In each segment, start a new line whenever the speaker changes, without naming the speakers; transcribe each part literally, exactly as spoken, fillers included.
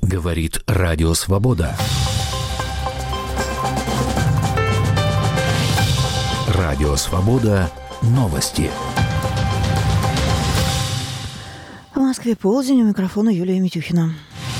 Говорит Радио Свобода. Радио Свобода. Новости.
В Москве полдень, у микрофона Юлия Митюхина.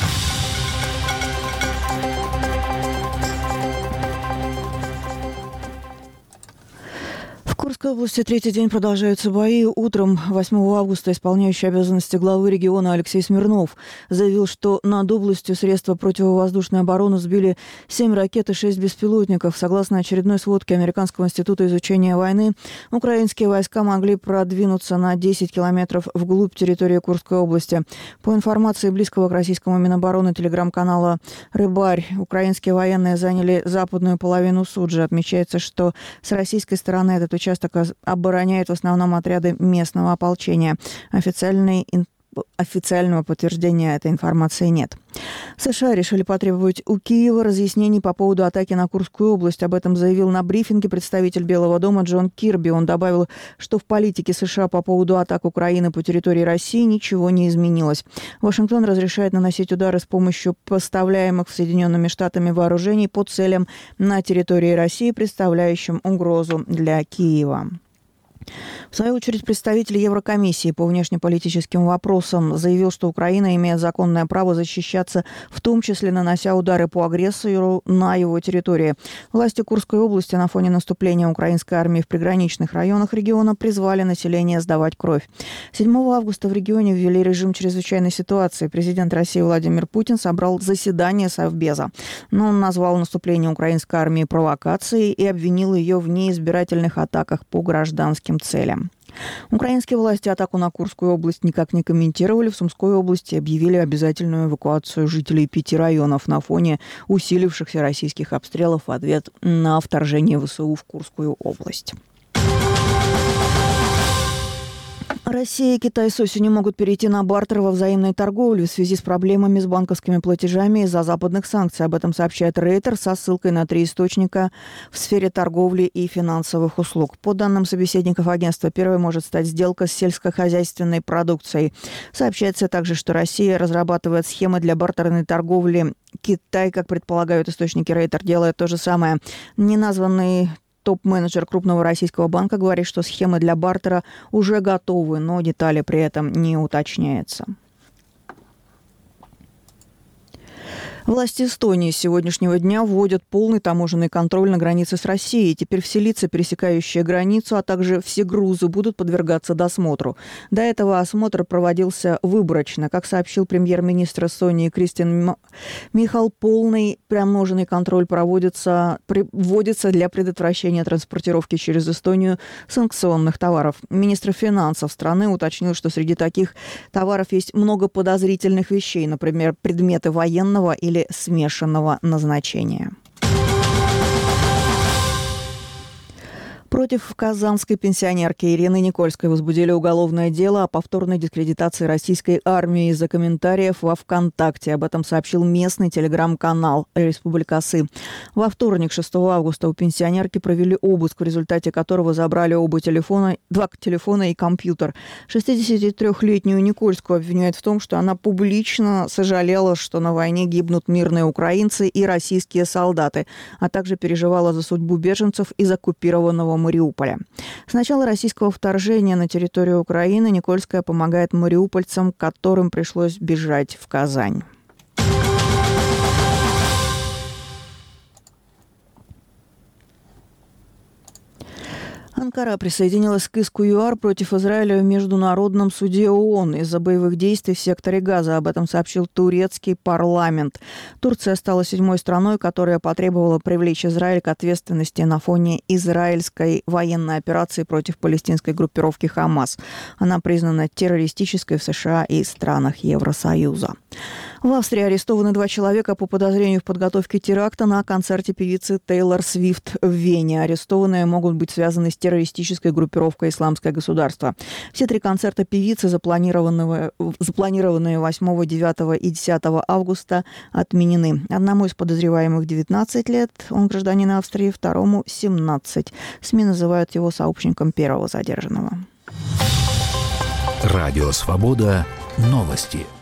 В Курской области третий день продолжаются бои. Утром восьмого августа исполняющий обязанности главы региона Алексей Смирнов заявил, что над областью средства противовоздушной обороны сбили семь ракет и шесть беспилотников. Согласно очередной сводке Американского института изучения войны, украинские войска могли продвинуться на десять километров вглубь территории Курской области. По информации близкого к российскому Минобороны телеграм-канала «Рыбарь», украинские военные заняли западную половину Суджи. Отмечается, что с российской стороны этот участок обороняют в основном отряды местного ополчения. Официальной, официального подтверждения этой информации нет. США решили потребовать у Киева разъяснений по поводу атаки на Курскую область. Об этом заявил на брифинге представитель Белого дома Джон Кирби. Он добавил, что в политике США по поводу атак Украины по территории России ничего не изменилось. Вашингтон разрешает наносить удары с помощью поставляемых Соединенными Штатами вооружений по целям на территории России, представляющим угрозу для Киева. В свою очередь, представитель Еврокомиссии по внешнеполитическим вопросам заявил, что Украина имеет законное право защищаться, в том числе нанося удары по агрессору на его территории. Власти Курской области на фоне наступления украинской армии в приграничных районах региона призвали население сдавать кровь. седьмого августа в регионе ввели режим чрезвычайной ситуации. Президент России Владимир Путин собрал заседание Совбеза. Но он назвал наступление украинской армии провокацией и обвинил ее в неизбирательных атаках по гражданским целям. Украинские власти атаку на Курскую область никак не комментировали. В Сумской области объявили обязательную эвакуацию жителей пяти районов на фоне усилившихся российских обстрелов в ответ на вторжение ВСУ в Курскую область. Россия и Китай с осени могут перейти на бартер во взаимной торговле в связи с проблемами с банковскими платежами из-за западных санкций. Об этом сообщает Рейтер со ссылкой на три источника в сфере торговли и финансовых услуг. По данным собеседников агентства, первой может стать сделка с сельскохозяйственной продукцией. Сообщается также, что Россия разрабатывает схемы для бартерной торговли. Китай, как предполагают источники Рейтер, делает то же самое. Неназванный топ-менеджер крупного российского банка говорит, что схемы для бартера уже готовы, но детали при этом не уточняются. Власти Эстонии с сегодняшнего дня вводят полный таможенный контроль на границе с Россией. Теперь все лица, пересекающие границу, а также все грузы будут подвергаться досмотру. До этого осмотр проводился выборочно. Как сообщил премьер-министр Эстонии Кристиан Михал, полный таможенный контроль проводится, вводится для предотвращения транспортировки через Эстонию санкционных товаров. Министр финансов страны уточнил, что среди таких товаров есть много подозрительных вещей, например, предметы военного или смешанного назначения. Против казанской пенсионерки Ирины Никольской возбудили уголовное дело о повторной дискредитации российской армии из-за комментариев во ВКонтакте. Об этом сообщил местный телеграм-канал «Республикасы». Во вторник, шестого августа, у пенсионерки провели обыск, в результате которого забрали оба телефона, два телефона и компьютер. шестидесятитрёхлетнюю Никольскую обвиняют в том, что она публично сожалела, что на войне гибнут мирные украинцы и российские солдаты, а также переживала за судьбу беженцев из оккупированного Мариуполя. С начала российского вторжения на территорию Украины Никольская помогает мариупольцам, которым пришлось бежать в Казань. Анкара присоединилась к иску ЮАР против Израиля в Международном суде ООН из-за боевых действий в секторе Газа. Об этом сообщил турецкий парламент. Турция стала седьмой страной, которая потребовала привлечь Израиль к ответственности на фоне израильской военной операции против палестинской группировки «Хамас». Она признана террористической в США и странах Евросоюза. В Австрии арестованы два человека по подозрению в подготовке теракта на концерте певицы Тейлор Свифт в Вене. Арестованные могут быть связаны с террористической группировкой «Исламское государство». Все три концерта певицы, запланированные, запланированные восьмого, девятого и десятого августа, отменены. Одному из подозреваемых девятнадцать лет, он гражданин Австрии, второму семнадцать. СМИ называют его сообщником первого задержанного.
Радио «Свобода». Новости.